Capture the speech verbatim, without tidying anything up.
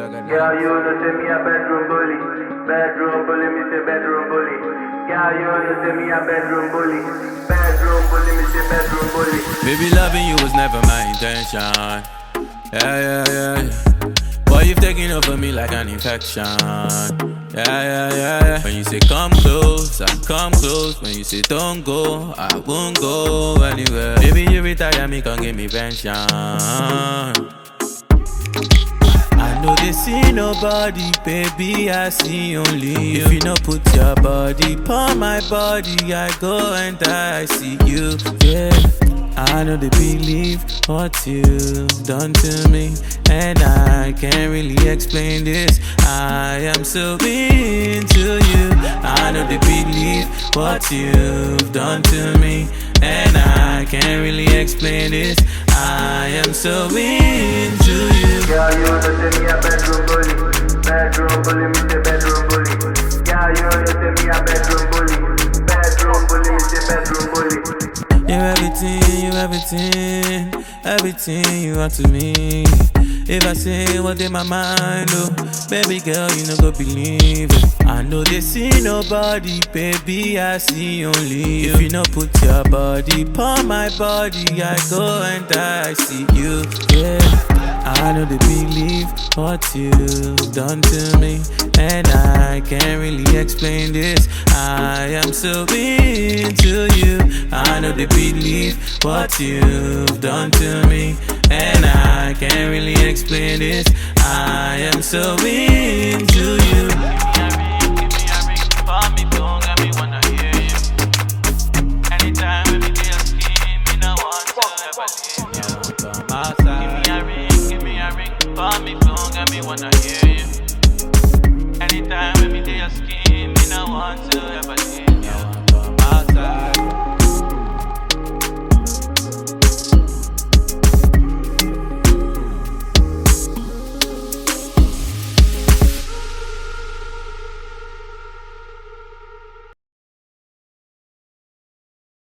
Yeah, you know say me a bedroom bully. Bedroom bully, me say bedroom bully. Yeah, you know say me a bedroom bully. Bedroom bully, me say bedroom bully. Baby, loving you was never my intention. Yeah, yeah, yeah, yeah. Boy, you've taken over me like an infection. Yeah, yeah, yeah, yeah. When you say come close, I come close. When you say don't go, I won't go anywhere. Baby, you retire me, come give me pension. I know they see nobody, baby, I see only you. If you no put your body upon my body, I go and die, I see you, yeah. I know they believe what you've done to me, and I can't really explain this. I am so into you. I know they believe what you've done to me, and I can't really explain this. I am so into you. Yeah, you know say me a bedroom bully. Bedroom bully, me say bedroom bully. Yeah, you know say me a bedroom bully. Bedroom bully, me say bedroom bully. You're everything, you're everything, everything you are to me. If I say what in my mind, oh, baby girl, you no go believe it. I know they see nobody, baby, I see only you. If you no put your body upon my body, I go and die, I see you, yeah. I know they believe what you've done to me, and I can't really explain this. I am so into you. I know they believe what you've done to me, and I can't really explain this. I am so into you. Anytime when me feel scheme, me no want to ever leave you. Come outside. Give me a ring, give me a ring. For me phone, got me wanna hear you. Anytime when me feel scheme, me no want to ever leave you.